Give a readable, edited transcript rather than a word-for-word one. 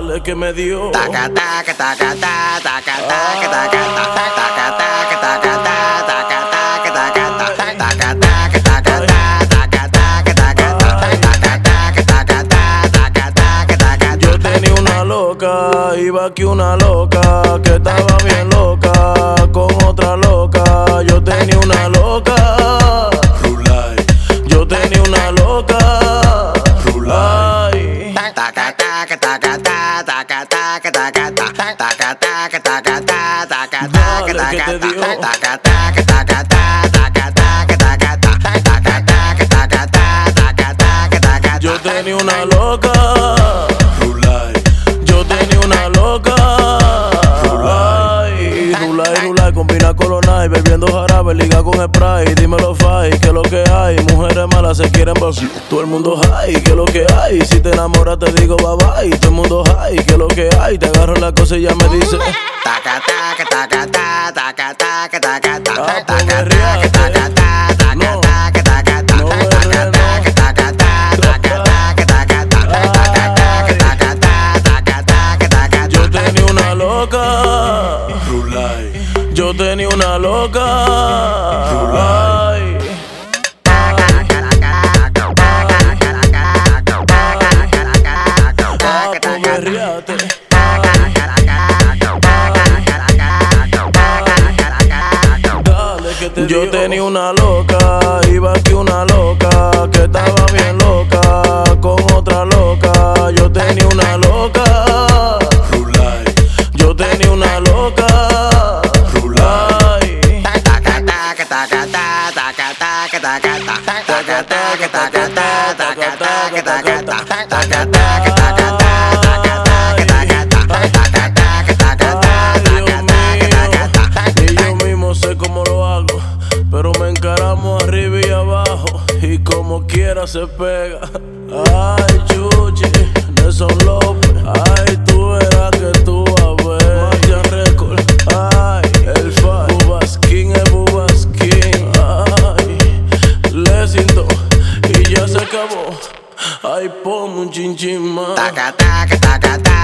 Dale que me dio. Taca taca taca taca taca taca taca taca taca taca taca taca taca taca. Yo tenía una loca, iba aquí una loca que estaba bien loca con otra loca. Yo tenía una loca, Rulay. Yo tenía una loca, Rulay. Taca taca taca taca taca taca taca taca taca taca taca taca. Yo tenía una loca, Rulay. Yo tenía una loca, Rulay. Rulay, combina con los night, bebiendo jarabe, liga con spray. Dímelo, Fai, que lo que hay. Mujeres malas se quieren vaciar. Todo el mundo high, que lo que hay. Si te enamoras te digo bye bye. Todo el mundo high, que lo que hay. Te agarro la cosa y ya me dice Taca taca taca taca taca taca taca taca pues taca berreate. taca taca taca taca No berreo, no. Yo tenía una loca, Rulay. Yo tenía una loca, Rulay. Pues berreate. Dale que te Yo tenía una loca, iba aquí una loca que estaba bien loca con otra loca. Yo tenía una loca, Rulay. Yo tenía una loca, Rulay. Taca taca taca taca taca taca taca taca taca taca Y yo mismo sé cómo lo hago, pero me encaramos arriba y abajo y como quiera se pega. Ay, Chuchi, Nelson López. Ay, tú verás que tú vas a ver. Marcha Record. Ay, el Fai. Bubaskin es Bubaskin. Ay, Lexington. Y ya se acabó. Ay, ponme un chinchín más. Taca taca taca taca